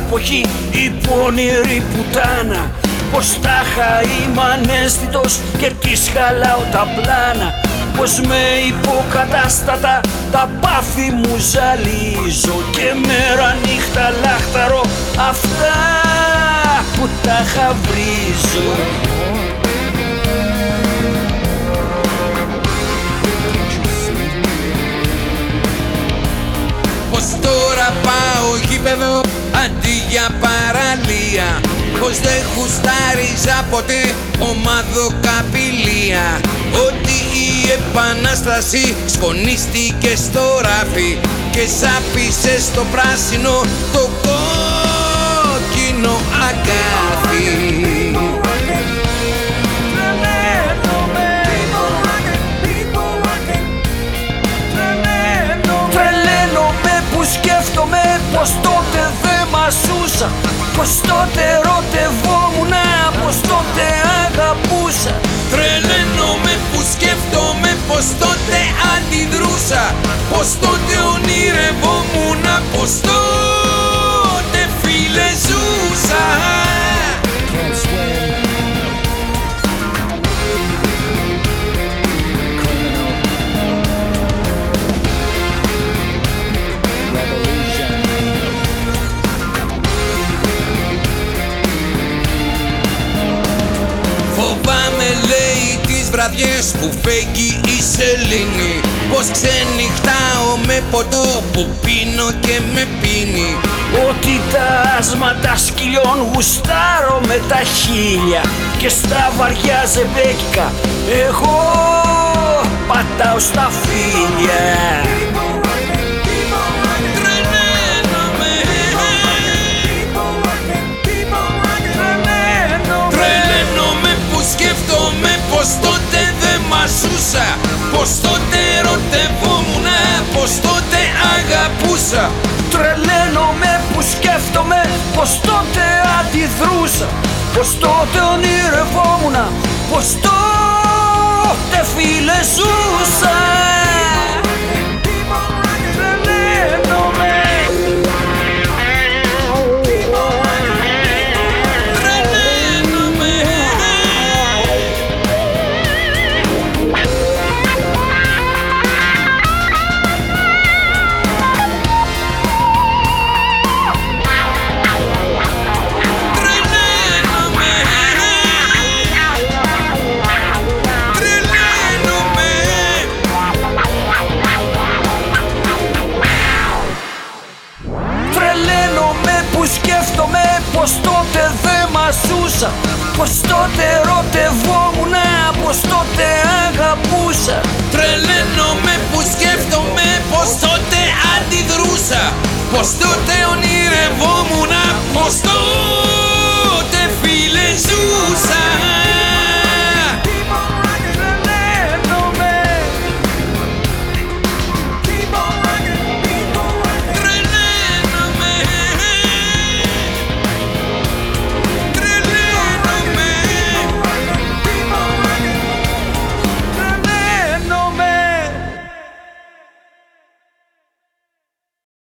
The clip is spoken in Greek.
εποχή η πονηρή πουτάνα. Πως τάχα είμαι αναίσθητος και της χαλάω τα πλάνα. Πως με υποκατάστατα τα πάθη μου ζαλίζω και μέρα νύχτα λάχταρω αυτά που τα χαβρίζω. Πως τώρα πάω γήπεδο αντί για παραλία. Πως δεν γουστάριζα ποτέ ομαδοκαπηλεία. Ότι η επανάσταση σκονίστηκε στο ράφι και σάπισε στο πράσινο το κόκκινο αγκάθι. Σκέφτομαι πως τότε δεν μασούσα, πως τότε ερωτευόμουνα, πως τότε αγαπούσα. Τρελαίνομαι που σκέφτομαι πως τότε αντιδρούσα, πως τότε ονειρευόμουνα, πως τότε φίλε ζούσα. Φοβάμαι λέει τις βραδιές που φέγγει η σελήνη, πως ξενυχτάω με ποτό που πίνω και με πίνει. Ότι τα άσματα σκυλιών γουστάρω με τα χείλια και στα βαριά ζεμπέκικα εγώ πατάω στα φίλια. Σκέφτομαι πως τότε δεν μασούσα, πως τότε ερωτευόμουνα, πως τότε αγαπούσα. Τρελαίνομαι που σκέφτομαι πως τότε αντιδρούσα, πως τότε ονειρευόμουνα, πως τότε φίλε ζούσα. Σκέφτομαι πως τότε δεν μασούσα, πως τότε ερωτευόμουνα, πως τότε αγαπούσα. Τρελαίνομαι που σκέφτομαι πως τότε αντιδρούσα, πως τότε ονειρευόμουνα, πως τότε